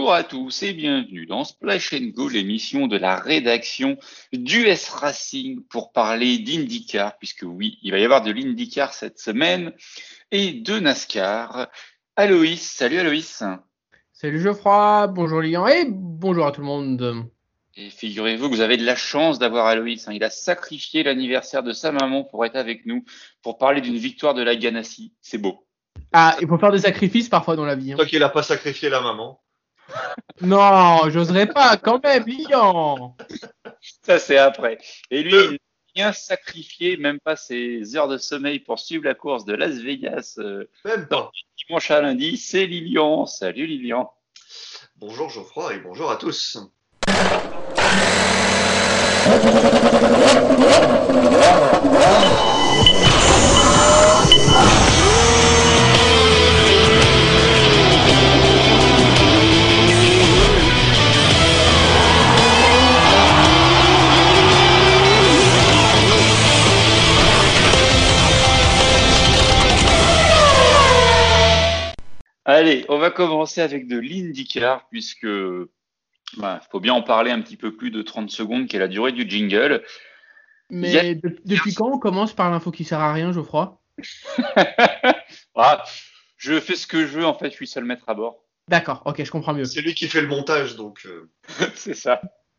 Bonjour à tous et bienvenue dans Splash & Go, l'émission de la rédaction d'US Racing pour parler d'IndyCar, puisque oui, il va y avoir de l'IndyCar cette semaine, et de NASCAR. Aloïs, salut Aloïs. Salut Geoffroy, bonjour Lilian et bonjour à tout le monde. Et figurez-vous que vous avez de la chance d'avoir Aloïs. Il a sacrifié l'anniversaire de sa maman pour être avec nous, pour parler d'une victoire de la Ganassi. C'est beau. Ah, il faut faire des sacrifices parfois dans la vie. Toi qui n'as pas sacrifié la maman. Non, j'oserais pas quand même, Lilian. Ça, c'est après. Et lui, il n'a rien sacrifié, même pas ses heures de sommeil pour suivre la course de Las Vegas. Même pas. Dimanche à lundi, c'est Lilian. Salut Lilian. Bonjour Geoffroy et bonjour à tous. Allez, on va commencer avec de l'IndyCar, puisque faut bien en parler un petit peu plus de 30 secondes, qui est la durée du jingle. Mais depuis quand on commence par l'info qui sert à rien, Geoffroy? Je fais ce que je veux, en fait, je suis seul maître à bord. D'accord, ok, je comprends mieux. C'est lui qui fait le montage, donc. C'est ça.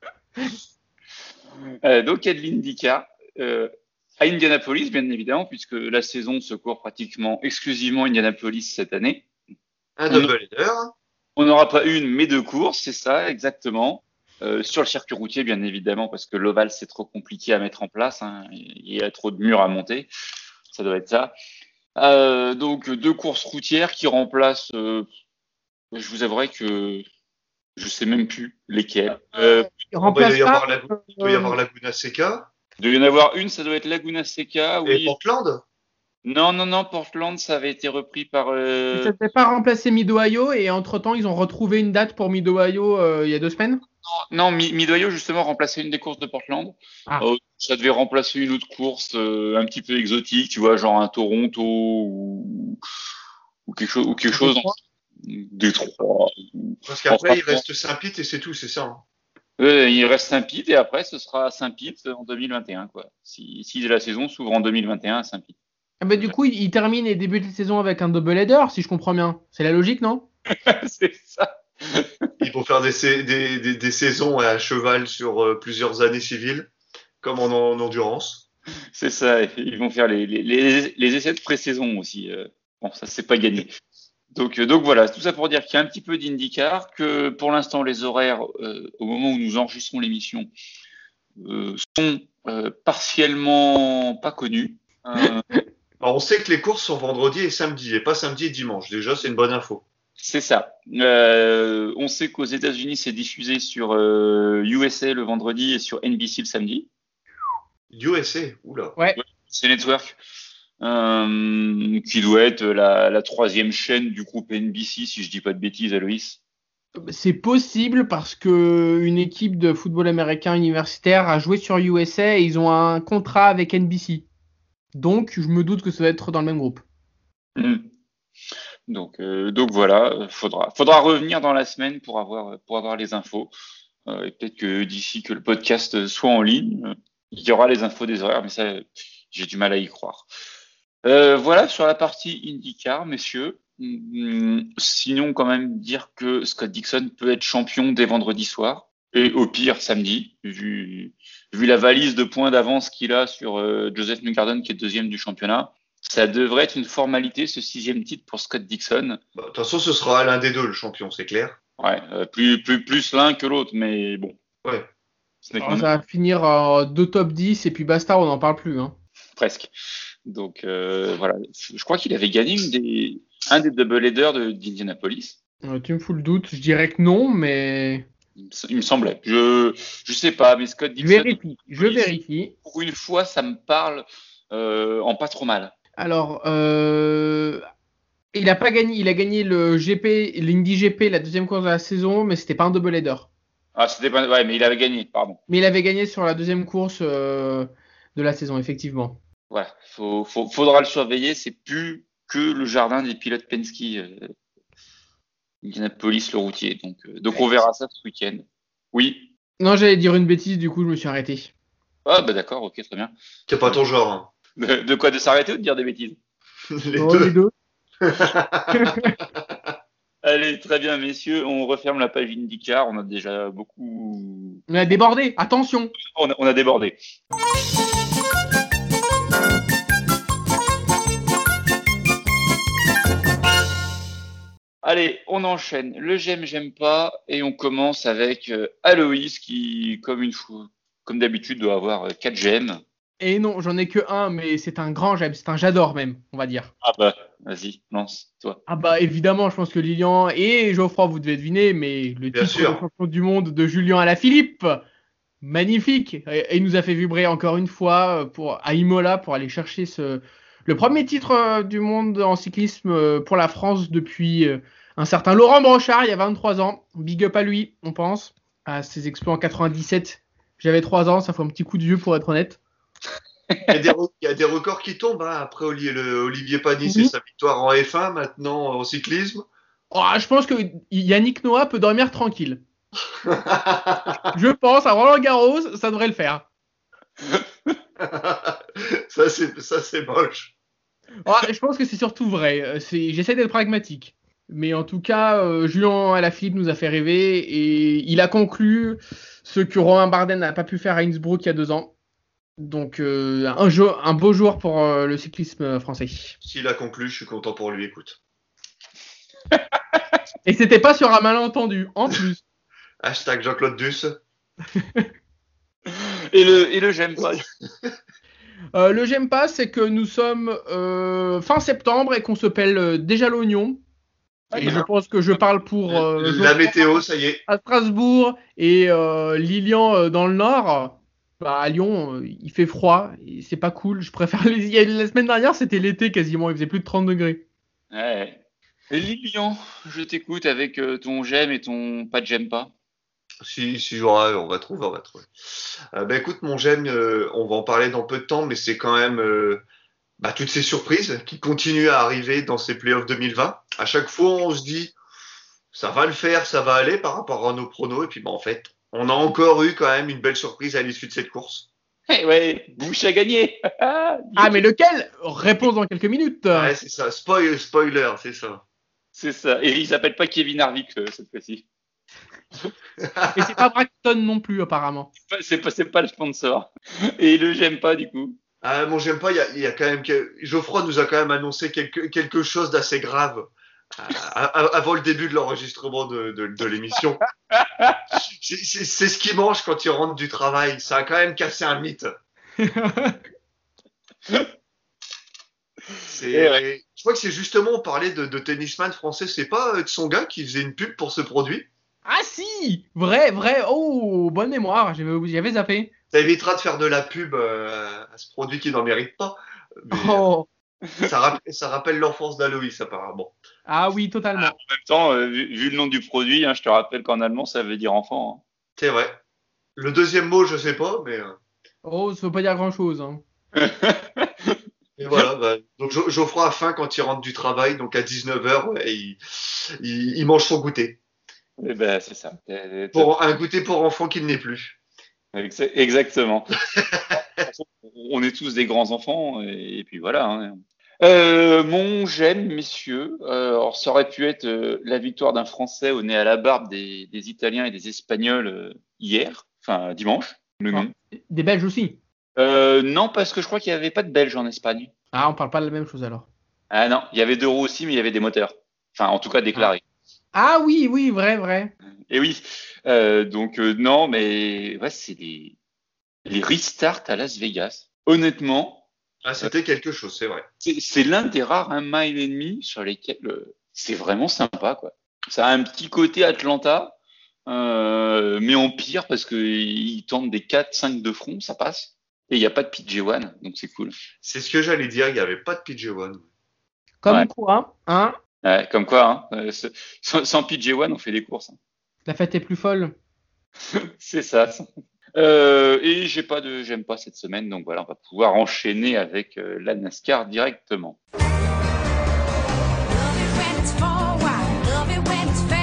Donc, il y a de l'IndyCar à Indianapolis, bien évidemment, puisque la saison se court pratiquement exclusivement à Indianapolis cette année. Un double header. On n'aura pas une, mais deux courses, c'est ça, exactement. Sur le circuit routier, bien évidemment, parce que l'ovale, c'est trop compliqué à mettre en place. Il y a trop de murs à monter. Ça doit être ça. Donc, deux courses routières qui remplacent, je vous avouerai que je sais même plus lesquelles. Il doit y avoir Laguna Seca. Il doit y en avoir une, ça doit être Laguna Seca. Et Oui. Portland. Non, Portland, ça avait été repris par. Ça ne devait pas remplacer Mid-Ohio et entre-temps, ils ont retrouvé une date pour Mid-Ohio il y a 2 semaines? Non, Mid-Ohio, justement, remplaçait une des courses de Portland. Ça devait remplacer une autre course un petit peu exotique, tu vois, genre un Toronto ou quelque chose dans Détroit. Parce qu'après, il reste Saint-Pete et c'est tout, c'est ça. Il reste Saint-Pete et après, ce sera Saint-Pete en 2021, quoi. Si la saison s'ouvre en 2021 à Saint-Pete. Ah bah, du coup, il termine et débute la saison avec un double header, si je comprends bien. C'est la logique, non? C'est ça. Ils vont faire des saisons à cheval sur plusieurs années civiles, comme en endurance. C'est ça. Ils vont faire les essais de pré-saison aussi. Bon, ça, c'est pas gagné. Donc voilà, tout ça pour dire qu'il y a un petit peu d'IndyCar, que pour l'instant, les horaires, au moment où nous enregistrons l'émission, sont partiellement pas connus. Alors, on sait que les courses sont vendredi et samedi, et pas samedi et dimanche. Déjà, c'est une bonne info. C'est ça. On sait qu'aux États-Unis, c'est diffusé sur USA le vendredi et sur NBC le samedi. USA, oula. Ouais. C'est Network, qui doit être la troisième chaîne du groupe NBC, si je dis pas de bêtises, Aloïs. C'est possible parce que une équipe de football américain universitaire a joué sur USA et ils ont un contrat avec NBC. Donc, je me doute que ça va être dans le même groupe. Donc voilà, faudra revenir dans la semaine pour avoir les infos. Et peut-être que d'ici que le podcast soit en ligne, il y aura les infos des horaires, mais ça, j'ai du mal à y croire. Voilà sur la partie IndyCar, messieurs. Sinon, quand même dire que Scott Dixon peut être champion dès vendredi soir, et au pire samedi, vu la valise de points d'avance qu'il a sur Joseph Newgarden, qui est deuxième du championnat. Ça devrait être une formalité, ce 6e titre pour Scott Dixon. De toute façon, ce sera l'un des deux, le champion, c'est clair. Ouais, plus l'un que l'autre, mais bon. Ouais. Alors, ça va finir en 2 top 10 et puis basta, on n'en parle plus. Hein. Presque. Donc voilà, je crois qu'il avait gagné un des double headers d'Indianapolis. Tu me fous le doute, je dirais que non, mais... Il me semblait. Je sais pas, mais Scott Dixon... Je vérifie. Pour une fois, ça me parle en pas trop mal. Alors, il a pas gagné. Il a gagné l'Indy GP, la deuxième course de la saison, mais c'était pas un double header. Ah, c'était pas. Ouais, mais il avait gagné, pardon. Mais il avait gagné sur la deuxième course de la saison, effectivement. Ouais, faudra le surveiller. C'est plus que le jardin des pilotes Penske. Indianapolis, le routier. Donc on verra ça ce week-end. Oui. Non, j'allais dire une bêtise, du coup, je me suis arrêté. Ah, bah d'accord, ok, très bien. C'est pas ton genre. Hein. De quoi, de s'arrêter ou de dire des bêtises? Les Oh, les deux. deux. Allez, très bien, messieurs, on referme la page IndyCar. On a déjà beaucoup. On a débordé, attention. On a débordé. Allez, on enchaîne. Le j'aime pas, et on commence avec Aloïs qui, comme d'habitude, doit avoir 4 j'aime. Et non, j'en ai que un, mais c'est un grand j'aime, c'est un j'adore même, on va dire. Ah bah, vas-y, lance, toi. Ah bah évidemment, je pense que Lilian et Geoffroy, vous devez deviner, mais le Bien titre sûr. de champion du monde de Julien Alaphilippe, magnifique. Et il nous a fait vibrer encore une fois à Imola pour aller chercher le premier titre du monde en cyclisme pour la France depuis un certain Laurent Brochard, il y a 23 ans. Big up à lui, on pense, à ses exploits en 97. J'avais 3 ans, ça fait un petit coup de vieux pour être honnête. Il y a des records qui tombent. Hein. Après, Olivier Panis, c'est sa victoire en F1, maintenant en cyclisme. Oh, je pense que Yannick Noah peut dormir tranquille. Je pense, à Roland Garros, ça devrait le faire. Ça, c'est moche. Oh, je pense que c'est surtout vrai. J'essaie d'être pragmatique. Mais en tout cas, Julien Alaphilippe nous a fait rêver et il a conclu ce que Romain Bardet n'a pas pu faire à Innsbruck il y a 2 ans. Donc un beau jour pour le cyclisme français. S'il a conclu, je suis content pour lui, écoute. Et c'était pas sur un malentendu, en plus. Hashtag Jean-Claude Duss. Et le j'aime pas. Le j'aime pas, c'est que nous sommes fin septembre et qu'on se pèle déjà l'oignon. Et je pense que je parle pour la météo, ça y est. à Strasbourg et Lilian dans le Nord. Bah, à Lyon, il fait froid, et c'est pas cool. Je préfère la semaine dernière, c'était l'été quasiment, il faisait plus de 30 degrés. Ouais. Et Lilian, je t'écoute avec ton j'aime et ton pas de j'aime pas. Si, on va trouver. Écoute, mon j'aime, on va en parler dans peu de temps, mais c'est quand même toutes ces surprises qui continuent à arriver dans ces playoffs 2020. À chaque fois, on se dit, ça va le faire, ça va aller par rapport à nos pronos, et puis en fait, on a encore eu quand même une belle surprise à l'issue de cette course. Ouais, Bush a gagné. Ah, mais lequel? Réponse dans quelques minutes. Ouais, c'est ça. Spoiler, c'est ça. C'est ça. Et il s'appelle pas Kevin Harvick cette fois-ci. Et c'est pas Braxton non plus, apparemment. C'est pas le sponsor. Et le j'aime pas, du coup. Ah, mon j'aime pas, il y a quand même Geoffroy nous a quand même annoncé quelque chose d'assez grave avant le début de l'enregistrement de l'émission. C'est ce qu'il mange quand il rentre du travail. Ça a quand même cassé un mythe. Je crois que c'est justement, on parlait de tennisman français, c'est pas Tsonga qui faisait une pub pour ce produit? Ah si, vrai. Oh, bonne mémoire, j'avais zappé. Ça évitera de faire de la pub à ce produit qui n'en mérite pas. Mais, Oh. ça rappelle l'enfance d'Aloïs apparemment. Ah oui, totalement. En même temps, vu le nom du produit, je te rappelle qu'en allemand, ça veut dire enfant. C'est vrai. Le deuxième mot, je sais pas, mais... Oh, ça veut pas dire grand-chose. Hein. Et voilà, donc Geoffroy a faim quand il rentre du travail, donc à 19h, il mange son goûter. Et ben, c'est ça. Un goûter pour enfants qu'il n'est plus. Exactement. On est tous des grands enfants, et puis voilà. Hein. Mon j'aime, messieurs, alors ça aurait pu être la victoire d'un Français au nez à la barbe des Italiens et des Espagnols hier, enfin dimanche. Des Belges aussi. Non, parce que je crois qu'il n'y avait pas de Belges en Espagne. Ah, on parle pas de la même chose alors. Ah non, il y avait 2 roues aussi, mais il y avait des moteurs. Enfin, en tout cas déclarés. Ah oui, vrai. Et oui, donc non, mais ouais, c'est les restarts à Las Vegas. Honnêtement, c'était quelque chose, c'est vrai. C'est l'un des rares 1,5 miles sur lesquels c'est vraiment sympa, quoi. Ça a un petit côté Atlanta, mais en pire parce qu'ils tentent des 4-5 de front, ça passe. Et il n'y a pas de PJ1, donc c'est cool. C'est ce que j'allais dire, il n'y avait pas de PJ1. Comme quoi, hein? Ouais, comme quoi, sans PJ1, on fait des courses. Hein. La fête est plus folle. C'est ça. Et j'aime pas cette semaine, donc voilà, on va pouvoir enchaîner avec la NASCAR directement. Love it when it's forward, love it when it's fair.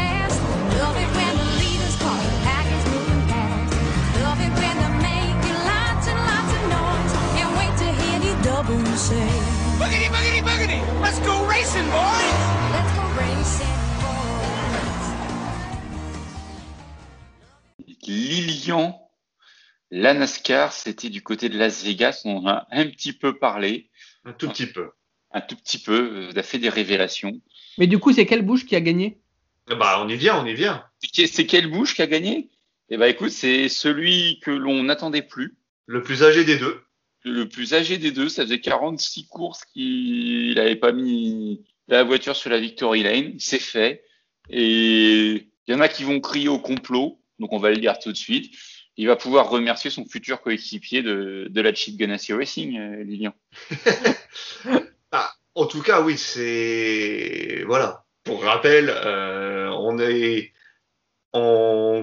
Lilian, la NASCAR, c'était du côté de Las Vegas. On en a un petit peu parlé. Un tout petit peu. Un tout petit peu. On a fait des révélations. Mais du coup, c'est quel Busch qui a gagné? Bah, on y vient. C'est quel Busch qui a gagné? Eh ben, écoute, c'est celui que l'on n'attendait plus. Le plus âgé des deux. Le plus âgé des deux. Ça faisait 46 courses qu'il n'avait pas mis la voiture sur la Victory Lane. C'est fait. Et il y en a qui vont crier au complot. Donc, on va le dire tout de suite. Il va pouvoir remercier son futur coéquipier de la Chip Ganassi Racing, Lilian. Ah, en tout cas, oui, c'est... Voilà. Pour rappel, on est en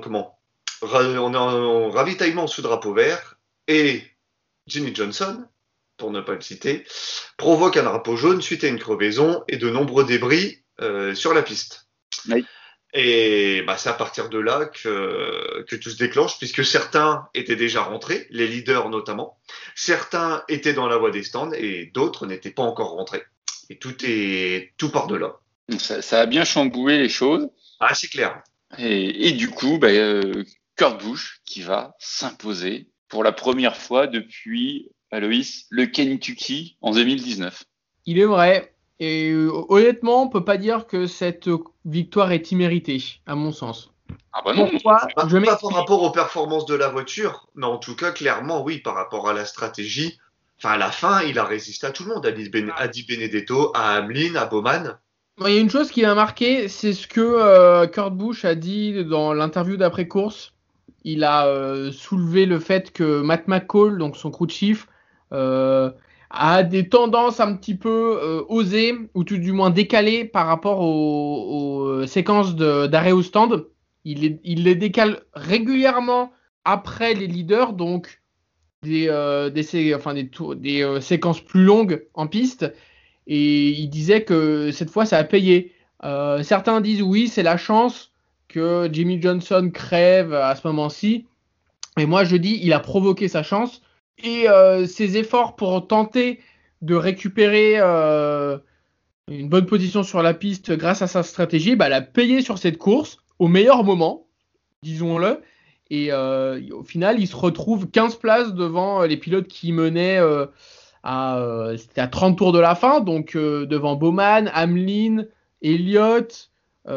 ravitaillement sous drapeau vert et Jimmy Johnson, pour ne pas le citer, provoque un drapeau jaune suite à une crevaison et de nombreux débris sur la piste. Oui. Et bah, c'est à partir de là que tout se déclenche, puisque certains étaient déjà rentrés, les leaders notamment. Certains étaient dans la voie des stands et d'autres n'étaient pas encore rentrés. Et tout part de là. Donc ça a bien chamboulé les choses. Ah, c'est clair. Et du coup, Kurt Busch qui va s'imposer pour la première fois depuis, Aloïs, le Kentucky en 2019. Il est vrai. Et honnêtement, on peut pas dire que cette victoire est imméritée, à mon sens. Ah bah non. Pourquoi? Pas par rapport aux performances de la voiture, mais en tout cas, clairement, oui, par rapport à la stratégie. Enfin, à la fin, il a résisté à tout le monde, à Di Benedetto, à Hamlin, à Bowman. Il y a une chose qui m'a marqué, c'est ce que Kurt Busch a dit dans l'interview d'après-course. Il a soulevé le fait que Matt McCall, donc son crew chief, a des tendances un petit peu osées, ou tout du moins décalées par rapport aux séquences d'arrêt au stand. Il les décale régulièrement après les leaders, donc des séquences plus longues en piste. Et il disait que cette fois, ça a payé. Certains disent oui, c'est la chance que Jimmy Johnson crève à ce moment-ci. Et moi, je dis, il a provoqué sa chance. Et ses efforts pour tenter de récupérer une bonne position sur la piste grâce à sa stratégie, elle a payé sur cette course au meilleur moment, disons-le. Et au final, il se retrouve 15 places devant les pilotes qui menaient c'était à 30 tours de la fin, donc devant Bowman, Hamlin, Elliott,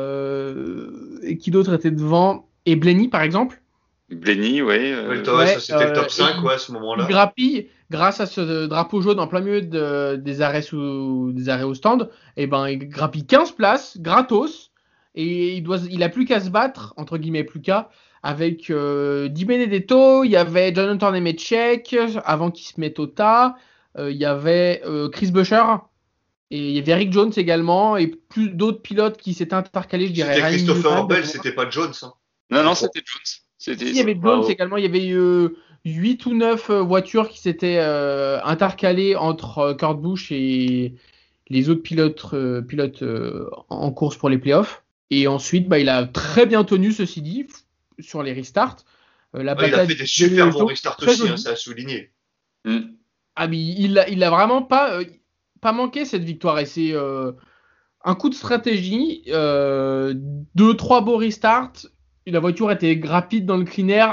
et qui d'autre était devant? Et Blaney, par exemple. Blaney, ouais. Ça, c'était le top 5 à ce moment-là. Il grappille grâce à ce drapeau jaune en plein milieu des arrêts au stand. Et il grappille 15 places, gratos. Et il a plus qu'à se battre, entre guillemets, avec Di Benedetto. Il y avait Jonathan Nemechek avant qu'il se mette au tas. Il y avait Chris Buescher. Et il y avait Eric Jones également. Et plus d'autres pilotes qui s'étaient intercalés, je dirais. C'était Christopher Bell, c'était pas Jones. Hein. Non, c'était Jones. Il y avait Jones également. Il y avait 8 ou 9 voitures qui s'étaient intercalées entre Kurt Busch et les autres pilotes en course pour les playoffs. Et ensuite, il a très bien tenu, ceci dit, sur les restarts. Il a fait des super bons restarts aussi, ça a souligné. Ah, mais il a vraiment pas manqué cette victoire. Et c'est un coup de stratégie, 2-3 beaux restarts. La voiture était rapide dans le clean air.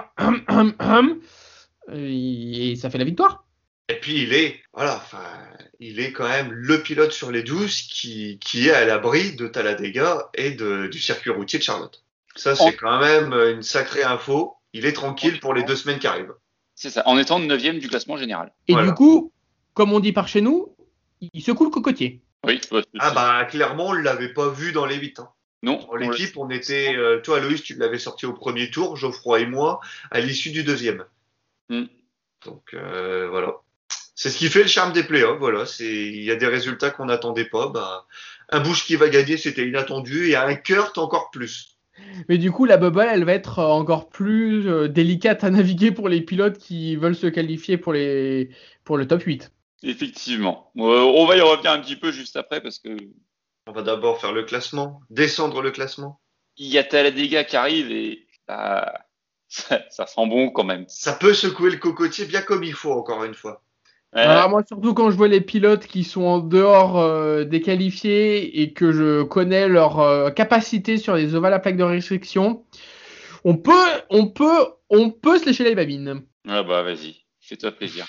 Et ça fait la victoire. Et puis il est quand même le pilote sur les 12 qui est à l'abri de Talladega et du circuit routier de Charlotte. Ça, c'est quand même une sacrée info. Il est tranquille pour les 2 semaines qui arrivent. C'est ça, en étant 9e du classement général. Et du coup, comme on dit par chez nous, il secoue le cocotier. Oui. Clairement, on ne l'avait pas vu dans les 8. Hein. Non. Dans l'équipe, on était... toi, Loïs, tu l'avais sorti au premier tour, Geoffroy et moi, à l'issue du 2e. Donc, voilà. C'est ce qui fait le charme des playoffs. Voilà, il y a des résultats qu'on n'attendait pas. Un Busch qui va gagner, c'était inattendu, et un Kurt encore plus. Mais du coup, la bubble, elle va être encore plus délicate à naviguer pour les pilotes qui veulent se qualifier pour le top 8. Effectivement. On va y revenir un petit peu juste après parce que... On va d'abord faire le classement, descendre le classement. Il y a Talladega qui arrive et ça sent bon quand même. Ça peut secouer le cocotier bien comme il faut, encore une fois. Alors moi, surtout quand je vois les pilotes qui sont en dehors des qualifiés et que je connais leur capacité sur les ovales à plaque de restriction, on peut on peut se lécher les babines. Ah bah vas-y, fais-toi plaisir.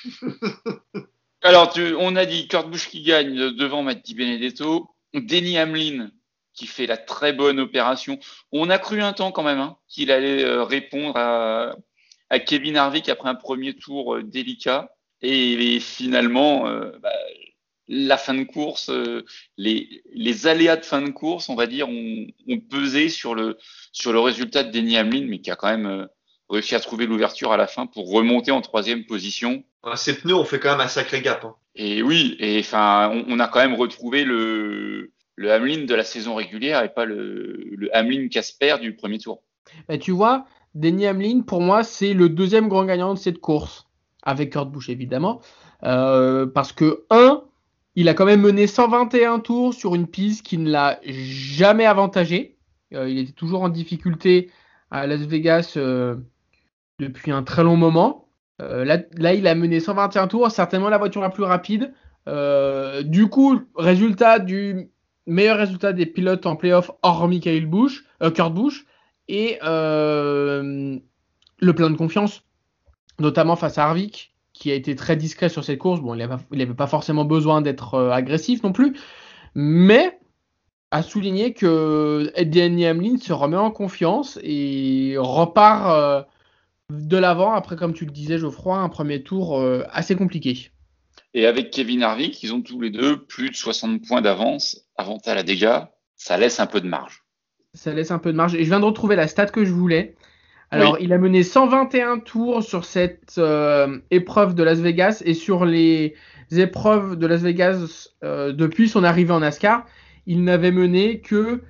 Alors, on a dit Kurt Busch qui gagne devant Matty Benedetto, Denny Hamlin qui fait la très bonne opération. On a cru un temps quand même qu'il allait répondre à Kevin Harvick après un premier tour délicat. Et finalement, la fin de course, les aléas de fin de course, on va dire, ont pesé sur le résultat de Denny Hamlin, mais qui a quand même réussi à trouver l'ouverture à la fin pour remonter en 3e position. Ces pneus ont fait quand même un sacré gap. Et oui, et enfin, on a quand même retrouvé le Hamlin de la saison régulière et pas le Hamlin Casper du premier tour. Bah, tu vois, Denny Hamlin, pour moi, c'est le 2e grand gagnant de cette course, avec Kurt Busch évidemment, parce que il a quand même mené 121 tours sur une piste qui ne l'a jamais avantagé. Il était toujours en difficulté à Las Vegas depuis un très long moment. Là, il a mené 121 tours, certainement la voiture la plus rapide. Du coup, meilleur résultat des pilotes en playoff hormis Kurt Busch, et le plein de confiance, notamment face à Harvick, qui a été très discret sur cette course. Bon, il n'avait pas forcément besoin d'être agressif non plus, mais à souligner que Denny Hamlin se remet en confiance et repart de l'avant après, comme tu le disais, Geoffroy, un premier tour assez compliqué. Et avec Kevin Harvick, ils ont tous les deux plus de 60 points d'avance, avantage à dégâts, ça laisse un peu de marge. Ça laisse un peu de marge. Et je viens de retrouver la stat que je voulais. Alors, oui. Il a mené 121 tours sur cette épreuve de Las Vegas et sur les épreuves de Las Vegas depuis son arrivée en NASCAR, il n'avait mené que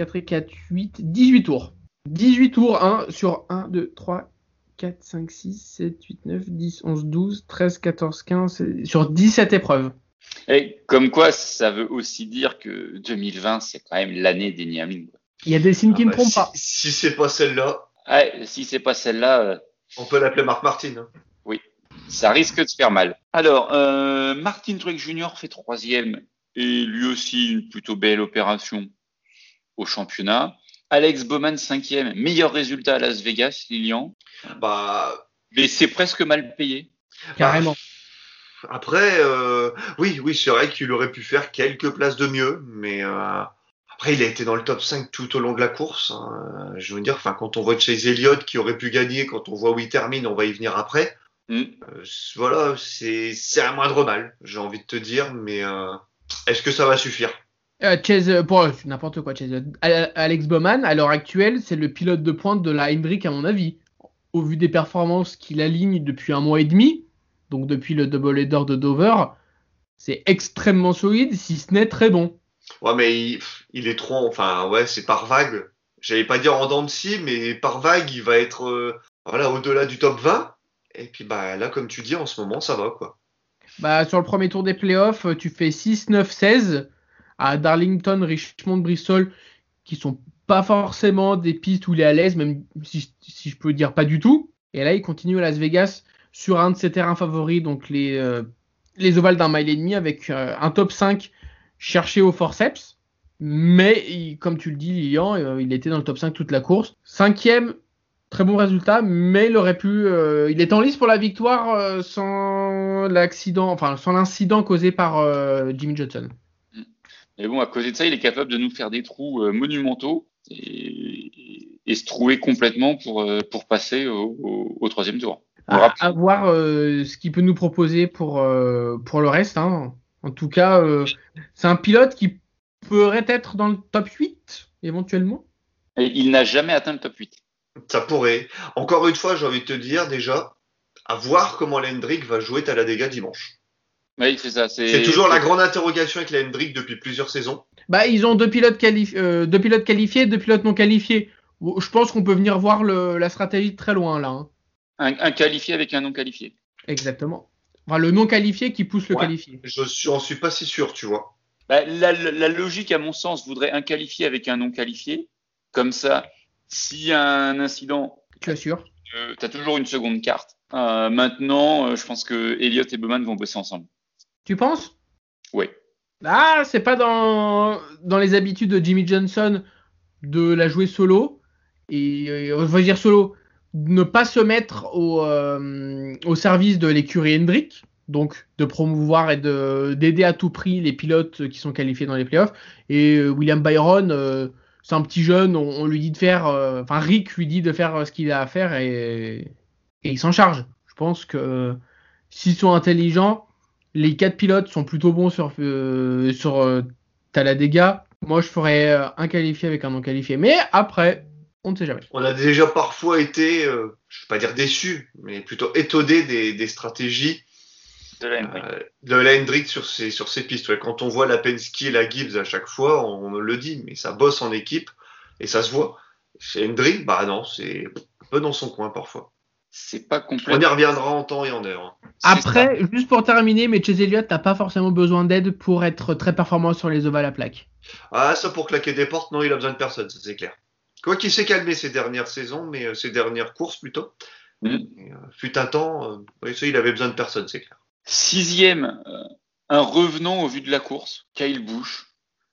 18 tours. 18 tours sur 1, 2, 3, 4, 5, 6, 7, 8, 9, 10, 11, 12, 13, 14, 15, sur 17 épreuves. Et comme quoi, ça veut aussi dire que 2020, c'est quand même l'année d'Denny Hamlin. Il y a des signes qui ne trompent pas. Si c'est pas celle-là. Ouais, si c'est pas celle-là. On peut l'appeler Marc Martin. Oui, ça risque de faire mal. Alors, Martin Truex Jr. fait 3e et lui aussi une plutôt belle opération au championnat. Alex Bowman 5e, meilleur résultat à Las Vegas, Lilian. Mais c'est presque mal payé. Carrément. Après, oui, c'est vrai qu'il aurait pu faire quelques places de mieux, mais après, il a été dans le top 5 tout au long de la course. Je veux dire, quand on voit Chase Elliott qui aurait pu gagner, quand on voit où il termine, on va y venir après. Voilà, c'est un moindre mal, j'ai envie de te dire, mais est-ce que ça va suffire? N'importe quoi, Chase. Alex Bowman, à l'heure actuelle, c'est le pilote de pointe de la Hendrick, à mon avis. Au vu des performances qu'il aligne depuis 1 mois et demi, donc depuis le double header de Dover, c'est extrêmement solide, si ce n'est très bon. Ouais, mais il est trop, c'est par vague. J'allais pas dire en dents de scie, mais par vague, il va être au-delà du top 20. Et puis là, comme tu dis, en ce moment, ça va quoi. Sur le premier tour des playoffs, tu fais 6, 9, 16 à Darlington, Richmond, Bristol, qui sont pas forcément des pistes où il est à l'aise, même si je peux dire pas du tout. Et là, il continue à Las Vegas sur un de ses terrains favoris, donc les ovales d'1,5 miles avec un top 5 cherché au forceps. Mais comme tu le dis, Lilian, il était dans le top 5 toute la course. 5e, très bon résultat, mais il aurait pu... il est en lice pour la victoire sans l'incident causé par Jimmy Johnson. Mais bon, à cause de ça, il est capable de nous faire des trous monumentaux et se trouver complètement pour passer au 3e tour. À voir ce qu'il peut nous proposer pour le reste. En tout cas, c'est un pilote qui pourrait être dans le top 8, éventuellement. Et il n'a jamais atteint le top 8. Ça pourrait. Encore une fois, j'ai envie de te dire déjà, à voir comment la Hendrick va jouer Talladega dimanche. Oui, c'est ça. C'est toujours la grande interrogation avec la Hendrick depuis plusieurs saisons. Ils ont 2 pilotes qualifiés, 2 pilotes non qualifiés. Je pense qu'on peut venir voir la stratégie de très loin là. Un qualifié avec un non qualifié. Exactement. Le non qualifié qui pousse le qualifié. J'en suis pas si sûr, tu vois. La logique, à mon sens, voudrait un qualifié avec un non qualifié. Comme ça, s'il y a un incident, tu assures. Tu as toujours une seconde carte. Maintenant, je pense que Elliott et Bowman vont bosser ensemble. Tu penses? Oui. C'est pas dans les habitudes de Jimmy Johnson de la jouer solo. Et on va dire solo. ne pas se mettre au service de l'écurie Hendrick, donc de promouvoir et d'aider à tout prix les pilotes qui sont qualifiés dans les playoffs. Et William Byron, c'est un petit jeune, on lui dit de faire, Rick lui dit de faire ce qu'il a à faire et il s'en charge. Je pense que s'ils sont intelligents, les 4 pilotes sont plutôt bons sur Talladega. Moi, je ferais un qualifié avec un non qualifié. Mais après, on ne sait jamais. On a déjà parfois été, je ne vais pas dire déçus, mais plutôt étonnés des stratégies de la Hendrick sur ces pistes. Ouais, quand on voit la Penske et la Gibbs à chaque fois, on le dit, mais ça bosse en équipe et ça se voit. Chez Hendrick, bah non, c'est un peu dans son coin parfois. C'est pas complètement. On y reviendra en temps et en heure. Après, juste pour terminer, mais Chase Elliott n'a pas forcément besoin d'aide pour être très performant sur les ovales à plaques. Ah, ça pour claquer des portes, non, il a besoin de personne, ça c'est clair. Quoi qu'il s'est calmé ces dernières saisons, mais ces dernières courses plutôt. Fut un temps, ça, il avait besoin de personne, c'est clair. 6e, un revenant au vu de la course, Kyle Busch.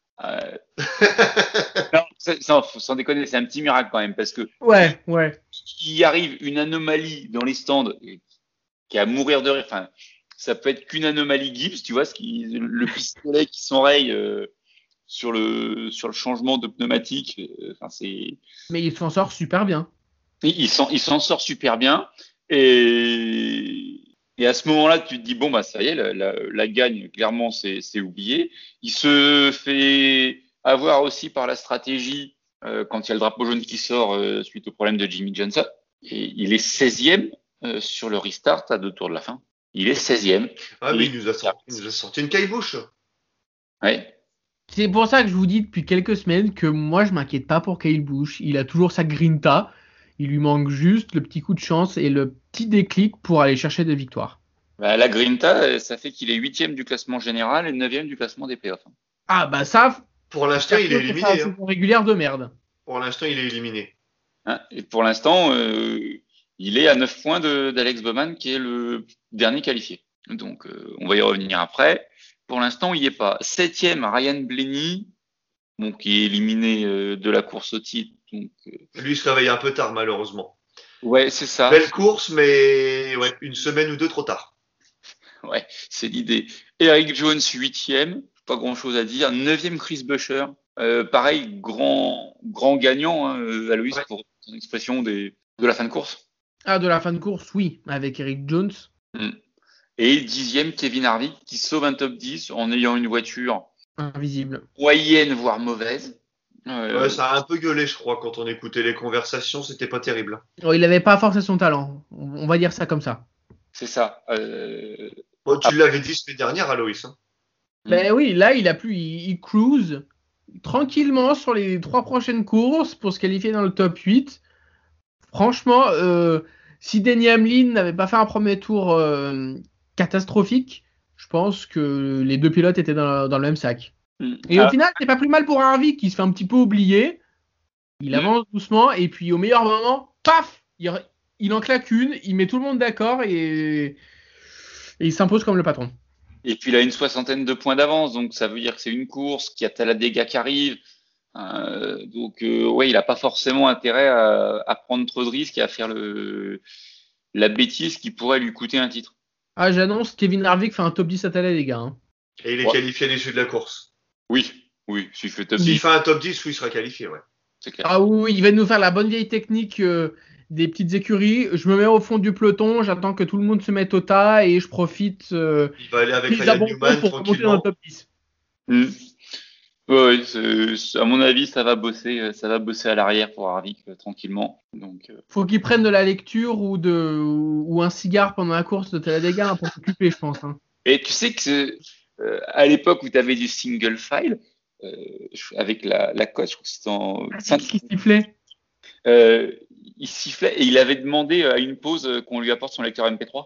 Non, sans déconner, c'est un petit miracle quand même, parce que ouais. il arrive une anomalie dans les stands qui est à mourir de rire. Enfin, ça peut être qu'une anomalie Gibbs, tu vois, le pistolet qui s'enraye sur le changement de pneumatique. Mais il s'en sort super bien. Il s'en sort super bien. Et à ce moment-là, tu te dis, bon, bah, ça y est, la gagne, clairement, c'est oublié. Il se fait avoir aussi par la stratégie quand il y a le drapeau jaune qui sort suite au problème de Jimmy Johnson. Et il est 16e sur le restart à 2 tours de la fin. Il est 16e. Ah, mais il nous a sorti une caillebouche. Ouais. C'est pour ça que je vous dis depuis quelques semaines que moi, je m'inquiète pas pour Kyle Busch. Il a toujours sa grinta. Il lui manque juste le petit coup de chance et le petit déclic pour aller chercher des victoires. Bah, la grinta, ça fait qu'il est 8e du classement général et 9e du classement des playoffs. Ah, bah ça... Pour l'instant, il est éliminé. C'est une saison régulière de merde. Pour l'instant, il est éliminé. Et pour l'instant, il est à 9 points d'Alex Bowman, qui est le dernier qualifié. Donc, on va y revenir après. Pour l'instant, il n'y est pas. 7e, Ryan Blaney, donc, qui est éliminé de la course au titre. Donc, lui, il se réveille un peu tard, malheureusement. Ouais, c'est ça. Belle course, mais ouais, une semaine ou deux trop tard. Ouais, c'est l'idée. Eric Jones, 8e, pas grand-chose à dire. 9e, Chris Buescher. Pareil, grand gagnant, Aloïs, ouais. Pour son expression de la fin de course. Ah, de la fin de course, oui, avec Eric Jones. Et 10e, Kevin Harvick, qui sauve un top 10 en ayant une voiture invisible, moyenne, voire mauvaise. Ouais, ça a un peu gueulé, je crois, quand on écoutait les conversations, c'était pas terrible. Oh, il n'avait pas forcé son talent, on va dire ça comme ça. C'est ça. Bon, tu l'avais dit semaine dernière, Aloïs. Hein. Ben oui, là, il cruise tranquillement sur les 3 prochaines courses pour se qualifier dans le top 8. Franchement, si Denny Hamlin n'avait pas fait un premier tour catastrophique, je pense que les 2 pilotes étaient dans le même sac. Et au final, c'est pas plus mal pour Harvick qui se fait un petit peu oublier. Il avance doucement et puis au meilleur moment, paf, il en claque une, il met tout le monde d'accord et il s'impose comme le patron. Et puis il a une 60aine de points d'avance, donc ça veut dire que c'est une course, qu'il y a Talladega qui arrive. Donc ouais, il n'a pas forcément intérêt à prendre trop de risques et à faire la bêtise qui pourrait lui coûter un titre. Ah, j'annonce, Kevin Harvick fait un top 10 à Talladega. Hein. Et il est qualifié à l'issue de la course. Oui, s'il fait top 10. S'il fait un top 10, oui, il sera qualifié, ouais. C'est clair. Ah oui, il va nous faire la bonne vieille technique des petites écuries. Je me mets au fond du peloton, j'attends que tout le monde se mette au tas et je profite. Il va aller avec Ryan Newman pour monter dans le top 10. Oui, à mon avis, ça va bosser à l'arrière pour Harvick tranquillement. Donc, faut qu'il prenne de la lecture ou un cigare pendant la course de Talladega pour s'occuper, je pense. Hein. Et tu sais que à l'époque où tu avais du single file avec la cote, je crois que c'était en. Qui sifflait. Il sifflait et il avait demandé à une pause qu'on lui apporte son lecteur MP3.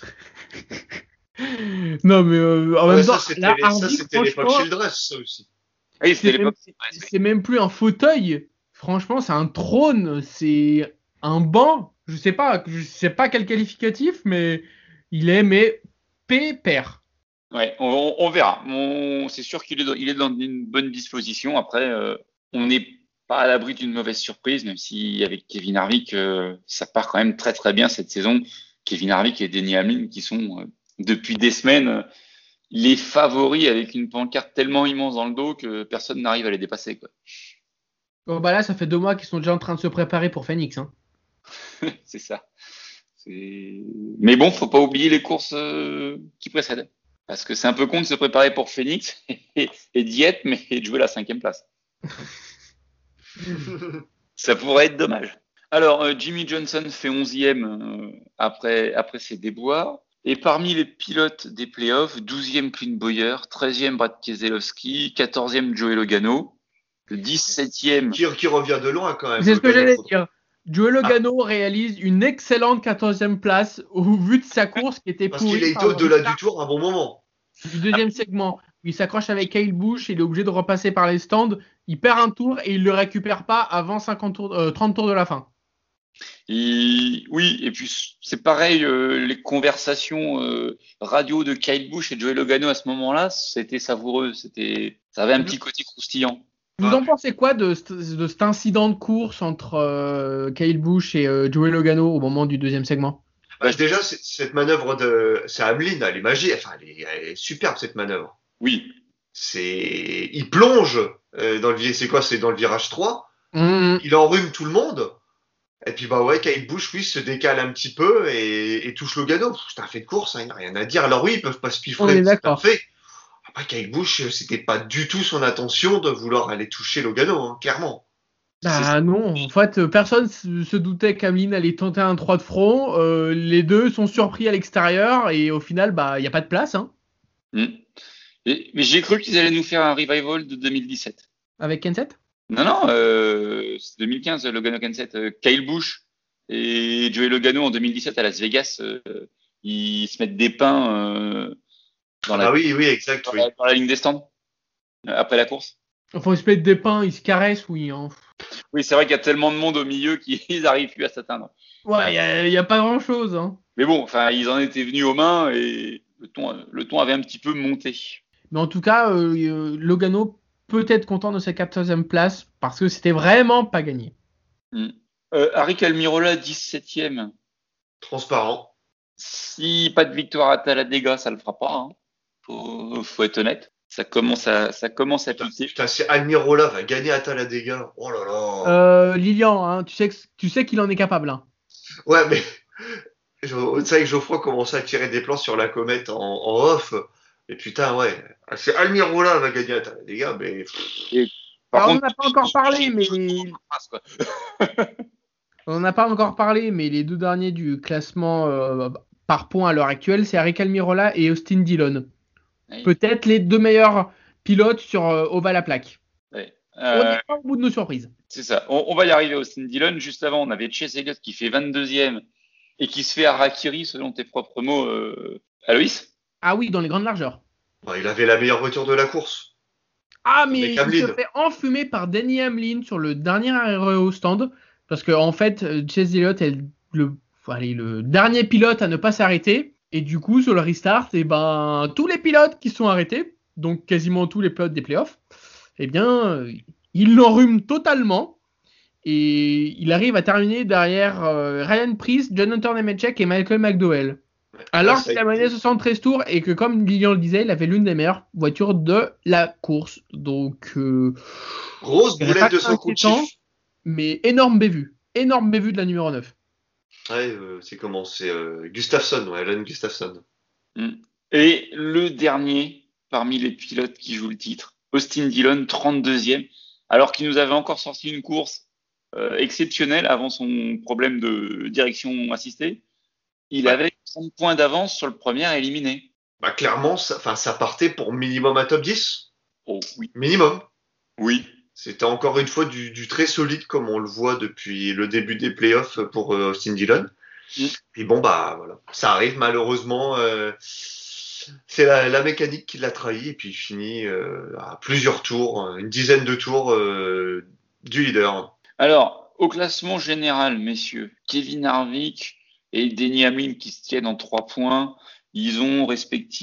Non, mais en même temps, ça c'était l'époque Childress, ça aussi. Oui, c'est même plus un fauteuil. Franchement, c'est un trône, c'est un banc. Je sais pas quel qualificatif, mais il est pépère. Ouais, on verra. C'est sûr qu'il est dans une bonne disposition. Après, on n'est pas à l'abri d'une mauvaise surprise, même si avec Kevin Harvick, ça part quand même très très bien cette saison. Kevin Harvick et Denny Hamlin qui sont depuis des semaines les favoris avec une pancarte tellement immense dans le dos que personne n'arrive à les dépasser, quoi. Bon, bah là, ça fait 2 mois qu'ils sont déjà en train de se préparer pour Phoenix. Hein. C'est ça. Mais bon, faut pas oublier les courses qui précèdent. Parce que c'est un peu con de se préparer pour Phoenix et d'y être, mais de jouer la 5e place. Ça pourrait être dommage. Alors, Jimmy Johnson fait 11e après ses déboires. Et parmi les pilotes des playoffs, 12e Clint Bowyer, 13e Brad Keselowski, 14e Joey Logano, 17e... Qui revient de loin quand même. C'est ce que j'allais dire. Joey Logano réalise une excellente 14e place au vu de sa course qui était pourrie. Parce qu'il est au-delà du tour à un bon moment. Du deuxième segment, il s'accroche avec Kyle Busch, il est obligé de repasser par les stands, il perd un tour et il le récupère pas avant 30 tours de la fin. Oui, et puis c'est pareil, les conversations radio de Kyle Busch et Joey Logano à ce moment-là, c'était savoureux, ça avait un petit côté croustillant. Vous en pensez quoi de cet incident de course entre Kyle Busch et Joey Logano au moment du deuxième segment? Déjà, cette manœuvre c'est Hamlin, elle est magique, enfin, elle est superbe cette manœuvre. Oui. Il plonge dans le c'est quoi? C'est dans le virage 3. Il enrhume tout le monde. Et puis Kyle Busch, oui, se décale un petit peu et touche Logano. C'est un fait de course, il n'y a rien à dire. Alors oui, ils peuvent pas se piffrer, c'est un fait. Après, Kyle Busch, c'était pas du tout son intention de vouloir aller toucher Logano, hein, clairement. Bah non, en fait, personne se doutait qu'Hamlin allait tenter un 3 de front. Les deux sont surpris à l'extérieur et au final, il n'y a pas de place. Hein. Mais j'ai cru qu'ils allaient nous faire un revival de 2017. Avec Kenseth? Non, c'est 2015, Logano Kenseth. Kyle Busch et Joey Logano en 2017 à Las Vegas, ils se mettent des pains dans la ligne des stands après la course. Enfin, ils se mettent des pains, ils se caressent, oui. Hein. Oui, c'est vrai qu'il y a tellement de monde au milieu qu'ils n'arrivent plus à s'atteindre. Ouais, il n'y a pas grand-chose. Hein. Mais bon, enfin, ils en étaient venus aux mains et le ton avait un petit peu monté. Mais en tout cas, Logano peut être content de sa 14e place parce que c'était vraiment pas gagné. Aric Almirola, 17e. Transparent. Si pas de victoire à Talladega, ça le fera pas. Hein. Faut être honnête. Ça commence à piquer. Putain, si Almirola va gagner à Talladega, oh là là. Lilian, hein, tu sais qu'il en est capable. Hein. Ouais, mais c'est vrai que Geoffroy commençait à tirer des plans sur la comète en off. Et putain, ouais. Si Almirola va gagner à Talladega, mais. Alors, on n'en a pas encore parlé, mais. On n'en a pas encore parlé, mais les deux derniers du classement par points à l'heure actuelle, c'est Aric Almirola et Austin Dillon. Oui. Peut-être les deux meilleurs pilotes sur Oval à plaque. Oui. On n'est pas au bout de nos surprises. C'est ça. On va y arriver, Austin Dillon. Juste avant, on avait Chase Elliott qui fait 22e et qui se fait harakiri, selon tes propres mots, Aloïs. Ah oui, dans les grandes largeurs. Il avait la meilleure voiture de la course. Ah, mais il se fait enfumer par Denny Hamlin sur le dernier arrêt au stand. Parce qu'en fait, Chase Elliott est le dernier pilote à ne pas s'arrêter. Et du coup, sur le restart, tous les pilotes qui sont arrêtés, donc quasiment tous les pilotes des playoffs, il l'enrhume totalement. Et il arrive à terminer derrière Ryan Preece, Jonathan Nemechek et Michael McDowell. Alors qu'il a mené 73 tours et que, comme Lilian le disait, il avait l'une des meilleures voitures de la course. Donc, grosse boulette de son coup de chiffre. Mais énorme bévue de la numéro 9. Ouais, c'est Gustafsson, Alan Gustafsson. Et le dernier parmi les pilotes qui jouent le titre, Austin Dillon, 32e, alors qu'il nous avait encore sorti une course exceptionnelle avant son problème de direction assistée. Il avait 30 points d'avance sur le premier à éliminer. Clairement, ça partait pour minimum à top 10. Oh oui. Minimum. Oui. C'était encore une fois du très solide comme on le voit depuis le début des playoffs pour Austin Dillon. Puis voilà. Ça arrive malheureusement. C'est la mécanique qui l'a trahi et puis il finit à plusieurs tours, une dizaine de tours du leader. Alors, au classement général, messieurs, Kevin Harvick et Denny Hamlin qui se tiennent en 3 points, ils ont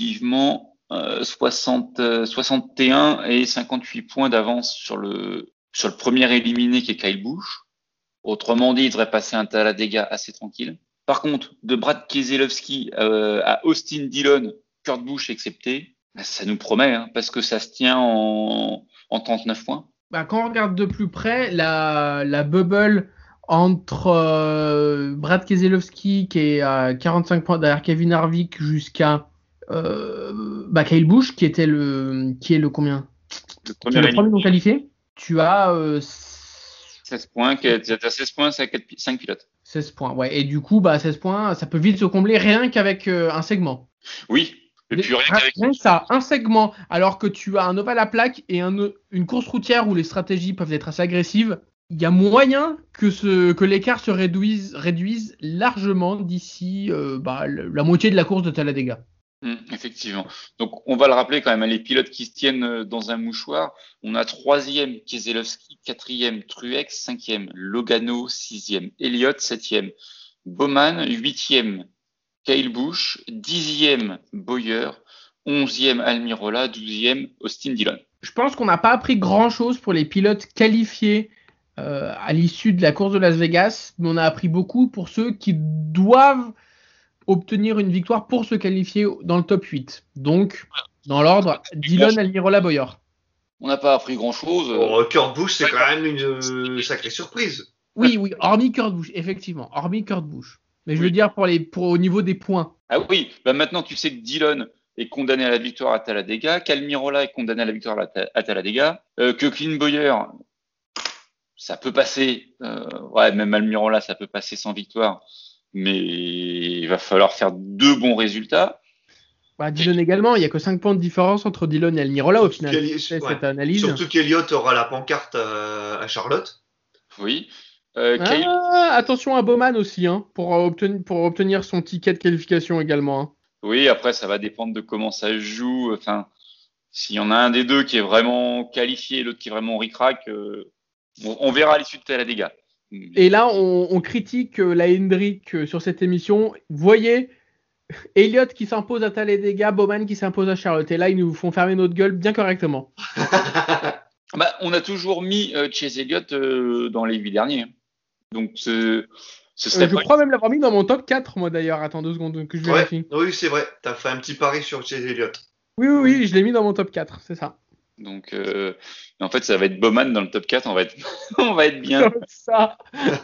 respectivement 61 et 58 points d'avance sur le sur le premier éliminé qui est Kyle Busch. Autrement dit, il devrait passer un Talladega assez tranquille. Par contre, de Brad Keselowski à Austin Dillon, Kurt Busch excepté, bah, ça nous promet, hein, parce que ça se tient en 39 points. Bah, quand on regarde de plus près, la bubble entre Brad Keselowski qui est à 45 points derrière Kevin Harvick jusqu'à Kyle Busch qui est le combien? Le Qui est le premier non qualifié. Tu as 16 points, t'as 16 points, c'est à 5 pilotes. 16 points, ouais. Et du coup, 16 points, ça peut vite se combler rien qu'avec un segment. Oui. Et puis rien que ça, un segment, alors que tu as un ovale à plaque et une course routière où les stratégies peuvent être assez agressives, il y a moyen que l'écart se réduise largement d'ici la moitié de la course de Talladega. Effectivement. Donc, on va le rappeler quand même, les pilotes qui se tiennent dans un mouchoir. On a 3e Keselowski, 4e Truex, 5e Logano, 6e Elliott, 7e Bowman, 8e Kyle Busch, 10e Bowyer, 11e Almirola, 12e Austin Dillon. Je pense qu'on n'a pas appris grand-chose pour les pilotes qualifiés à l'issue de la course de Las Vegas, mais on a appris beaucoup pour ceux qui doivent obtenir une victoire pour se qualifier dans le top 8. Donc, dans l'ordre, Dillon, Almirola, Bowyer. On n'a pas appris grand-chose. Kurt Busch, c'est quand même une sacrée surprise. Oui, hormis Kurt Busch, effectivement. Hormis Kurt Busch. Mais je veux dire au niveau des points. Ah oui, maintenant tu sais que Dillon est condamné à la victoire à Talladega, qu'Almirola est condamné à la victoire à Talladega, que Clint Bowyer, ça peut passer, même Almirola, ça peut passer sans victoire, mais il va falloir faire 2 bons résultats. Dillon également, il n'y a que 5 points de différence entre Dillon et Almirola au final. Cette analyse. Surtout qu'Elliott aura la pancarte à Charlotte. Oui. Attention à Bowman aussi, hein, pour obtenir son ticket de qualification également. Hein. Oui, après ça va dépendre de comment ça se joue. Enfin, s'il y en a un des deux qui est vraiment qualifié et l'autre qui est vraiment ric-rac, on verra à l'issue de Talladega. Et là, on critique la Hendrick sur cette émission. Voyez, Elliott qui s'impose à Talladega, Bowman qui s'impose à Charlotte. Et là, ils nous font fermer notre gueule bien correctement. On a toujours mis Chase Elliott dans les 8 derniers. Donc, ce serait je crois même l'avoir mis dans mon top 4, moi d'ailleurs. Attends 2 secondes que je vérifie. Oui, c'est vrai. T'as fait un petit pari sur Chase Elliott. Oui, je l'ai mis dans mon top 4, c'est ça. Donc, en fait, ça va être Bowman dans le top 4. On va être bien. Ça.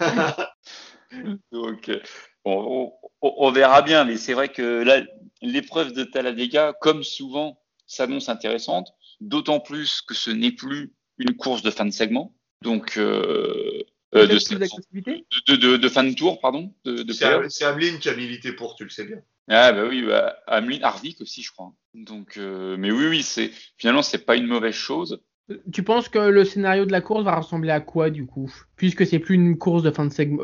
Donc, on verra bien. Mais c'est vrai que là, l'épreuve de Talladega, comme souvent, s'annonce intéressante. D'autant plus que ce n'est plus une course de fin de segment. Donc, de fin de tour, pardon. C'est Hamlin qui a milité pour, tu le sais bien. Ah bah oui, Hamlin, Harvick aussi, je crois. Donc, mais oui, finalement, c'est pas une mauvaise chose. Tu penses que le scénario de la course va ressembler à quoi du coup, puisque c'est plus une course de fin de segment,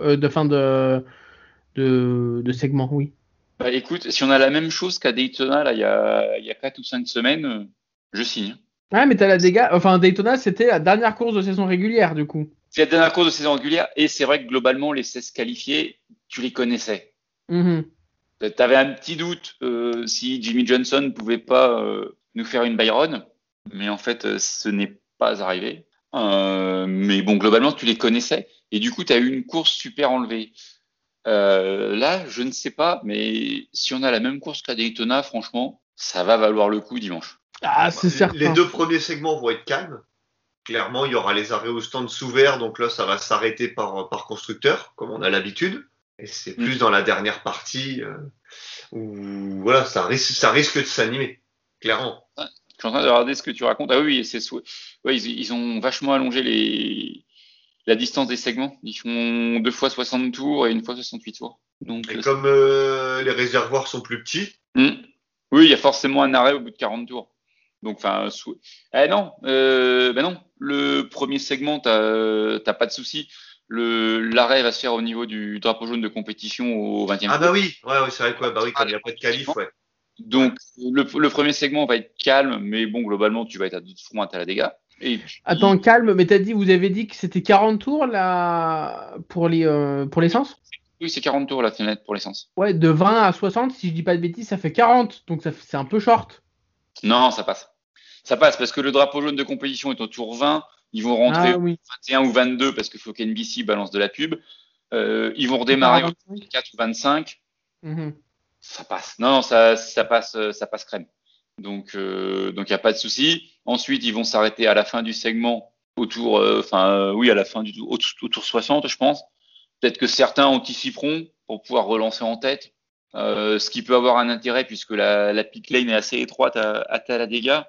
de segment, oui. Écoute, si on a la même chose qu'à Daytona, là, il y a 4 ou 5 semaines, je signe. Ouais, mais Daytona, c'était la dernière course de saison régulière, du coup. C'est la dernière course de saison régulière, et c'est vrai que globalement, les 16 qualifiés, tu les connaissais. Tu avais un petit doute si Jimmy Johnson ne pouvait pas nous faire une Byron, mais en fait, ce n'est pas arrivé. Mais bon, globalement, tu les connaissais, et du coup, tu as eu une course super enlevée. Là, je ne sais pas, mais si on a la même course qu'à Daytona, franchement, ça va valoir le coup dimanche. Ah, c'est certain. Les 2 premiers segments vont être calmes. Clairement, il y aura les arrêts au stand sous vert, donc là, ça va s'arrêter par constructeur, comme on a l'habitude. Et c'est plus dans la dernière partie où voilà, ça risque de s'animer, clairement. Je suis en train de regarder ce que tu racontes. Ah oui, ils ont vachement allongé la distance des segments. Ils font 2 fois 60 tours et 1 fois 68 tours. Donc, et comme les réservoirs sont plus petits. Oui, il y a forcément un arrêt au bout de 40 tours. Donc, non, le premier segment, t'as pas de souci. L'arrêt va se faire au niveau du drapeau jaune de compétition au 20e. Ah bah oui, c'est vrai quoi. Bah oui, quand il n'y a pas de qualif, ouais. Donc, le premier segment va être calme, mais bon, globalement, tu vas être à 2 fronts à Talladega. Et puis... Attends, calme, mais vous avez dit que c'était 40 tours là pour l'essence ? Oui, c'est 40 tours la fenêtre pour l'essence. Ouais, de 20 à 60, si je dis pas de bêtises, ça fait 40, donc c'est un peu short. Non, ça passe. Ça passe parce que le drapeau jaune de compétition est au tour 20 Ils vont rentrer Ah oui. 21 ou 22 parce qu'il faut qu'NBC balance de la pub. Ils vont redémarrer au 24 ou 25. Mhm. Ça passe. Non, ça passe crème. Donc, il n'y a pas de souci. Ensuite, ils vont s'arrêter à la fin du segment autour, oui, à la fin du autour 60, je pense. Peut-être que certains anticiperont pour pouvoir relancer en tête, ce qui peut avoir un intérêt puisque la pit lane est assez étroite à Talladega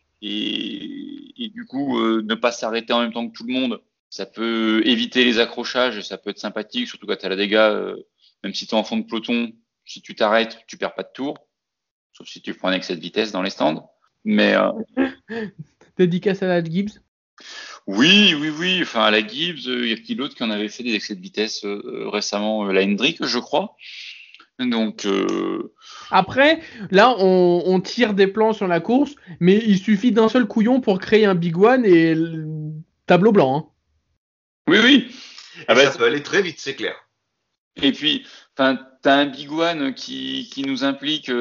et du coup, ne pas s'arrêter en même temps que tout le monde, ça peut éviter les accrochages et ça peut être sympathique, surtout quand Talladega, même si tu es en fond de peloton, si tu t'arrêtes, tu perds pas de tour, sauf si tu prends un excès de vitesse dans les stands. Mais Dédicace à la Gibbs. oui. Enfin, à la Gibbs, il y a qui d'autre qui en avait fait des excès de vitesse récemment, la Hendrick, je crois. Donc, Après, là, on tire des plans sur la course, mais il suffit d'un seul couillon pour créer un Big One et tableau blanc. Hein. oui. Et ça peut aller très vite, c'est clair. Et puis, enfin, t'as un Big One qui nous implique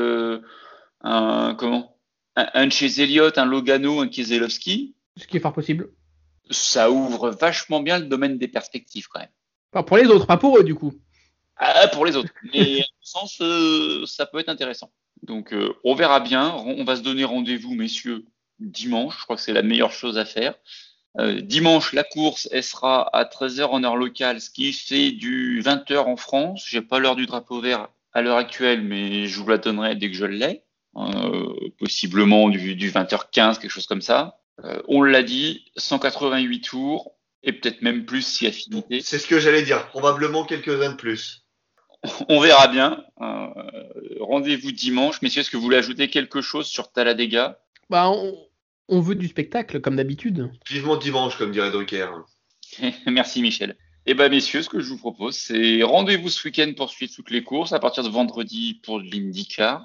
un Chase Elliott, un Logano, un Keselowski. Ce qui est fort possible. Ça ouvre vachement bien le domaine des perspectives quand même. Enfin, pour les autres, pas pour eux du coup. Pour les autres. Mais en ce sens, ça peut être intéressant. Donc, on verra bien. On va se donner rendez-vous, messieurs, dimanche. Je crois que c'est la meilleure chose à faire. Dimanche, la course, elle sera à 13h en heure locale, ce qui fait du 20h en France. J'ai pas l'heure du drapeau vert à l'heure actuelle, mais je vous la donnerai dès que je l'ai. Possiblement du 20h15, quelque chose comme ça. On l'a dit, 188 tours, et peut-être même plus si affinité. C'est ce que j'allais dire, probablement quelques-uns de plus. On verra bien. Rendez-vous dimanche. Messieurs, est-ce que vous voulez ajouter quelque chose sur Talladega? Bah, on veut du spectacle, comme d'habitude. Vivement dimanche, comme dirait Drucker. Merci Michel. Eh bien messieurs, ce que je vous propose, c'est rendez-vous ce week-end pour suivre toutes les courses, à partir de vendredi pour l'IndyCar.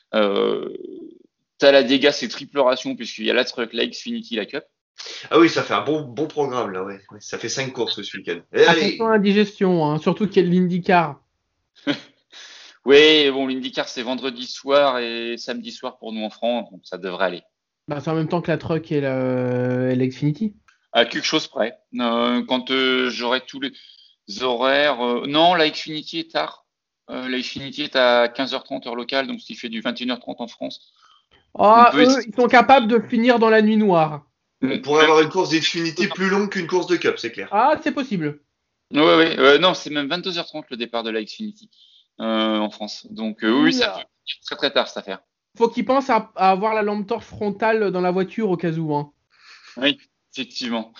Talladega, c'est triple ration, puisqu'il y a la Truck, la Xfinity, la Cup. Ah oui, ça fait un bon programme, là, ouais. Ça fait 5 courses ce week-end. Attention à l'indigestion, hein, surtout qu'il y a l'IndyCar. Oui, bon, l'IndyCar, c'est vendredi soir et samedi soir pour nous en France, donc ça devrait aller. Bah, c'est en même temps que la Truck et l'Xfinity. À quelque chose près. Quand j'aurai tous les horaires. Non, la Xfinity est tard. La Xfinity est à 15h30 heure locale, donc ce qui fait du 21h30 en France. Ah, eux, ils sont capables de finir dans la nuit noire. On pourrait avoir une course d'Xfinity plus longue qu'une course de Cup, c'est clair. Ah, c'est possible. Oui. Non, c'est même 22h30 le départ de la Xfinity en France. Donc oui, ça peut être très très tard cette affaire. Faut qu'ils pensent à avoir la lampe torche frontale dans la voiture au cas où. Hein. Oui, effectivement.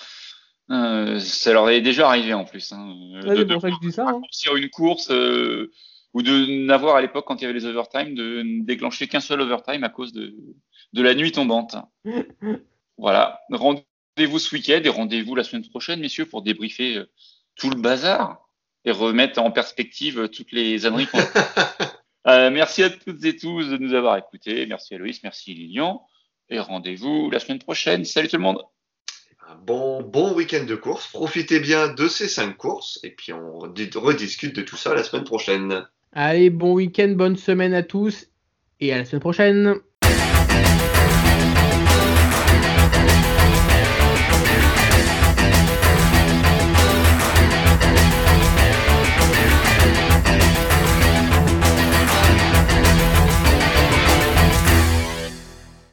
Ça leur est déjà arrivé en plus. Hein, c'est pour ça que je dis ça. Hein. Sur une course ou de n'avoir à l'époque, quand il y avait les overtime, de ne déclencher qu'un seul overtime à cause de la nuit tombante. Voilà. Rendez-vous ce week-end et rendez-vous la semaine prochaine, messieurs, pour débriefer tout le bazar et remettre en perspective toutes les âneries qu'on a. Merci à toutes et tous de nous avoir écoutés. Merci à Loïs, merci Lilian. Et rendez-vous la semaine prochaine. Salut tout le monde. Un bon week-end de course. Profitez bien de ces 5 courses et puis on rediscute de tout ça la semaine prochaine. Allez, bon week-end, bonne semaine à tous et à la semaine prochaine.